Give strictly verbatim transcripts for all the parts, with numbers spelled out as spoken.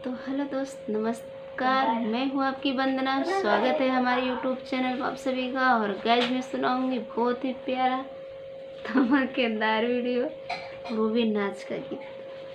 तो हेलो दोस्त, नमस्कार। मैं हूँ आपकी वंदना। स्वागत है हमारे यूट्यूब चैनल पर आप सभी का। और गाइस मैं सुनाऊंगी बहुत ही प्यारा धमाकेदार वीडियो, वो भी नाच का गीत।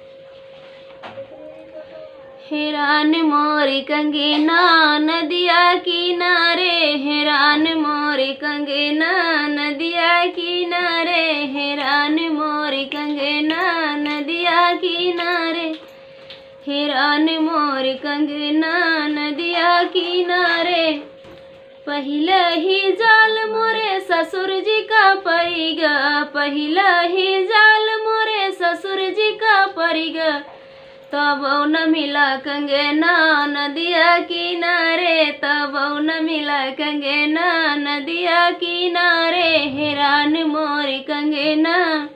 हैरान मोरी कंगेना नदिया किनारे, हैरान मोरी कंगेना नदिया किनारे, हैरान मोरी कंगेना नदिया किनारे, हैरान मोर कंगना नदिया किनारे। पहले ही जाल मोरे ससुर जी का परिगा, पहले ही जाल मोरे ससुर जी का परिगा, तब न मिला कंगना नदिया किनारे, तब न मिला कंगना नदिया किनारे, हैरान मोर कंगना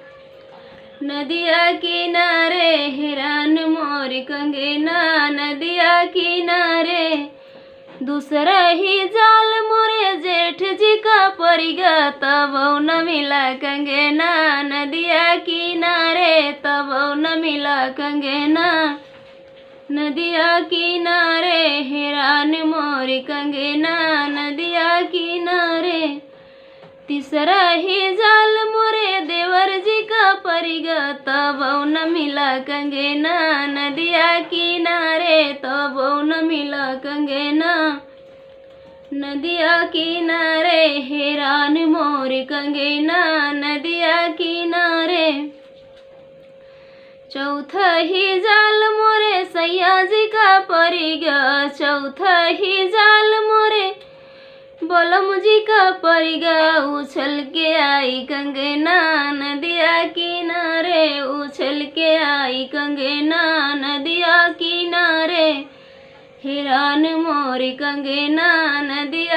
नदिया किनारे, हैरान मोर कंगना नदिया किनारे। दूसरा ही जाल मोरे जेठ जी का परिगा, तब न मिला कंगना नदिया किनारे, तब न मिला कंगना नदिया किनारे, हैरान मोर कंगना नदिया किनारे। तीसरा ही जाल मोरे देवर जी का परिगा, तब न मिला कंगना नदिया किनारे, तब न मिला कंगना नदिया किनारे, हैरान मोर कंगना नदिया किनारे। चौथा ही जाल मोरे सैया जी का परिगा, चौथा ही जाल मोरे बोलम जी का परिगा, उछल के आई कंगना नदिया किनारे, उछल के आई कंगना नदिया किनारे, हैरान मोर कंगना नदिया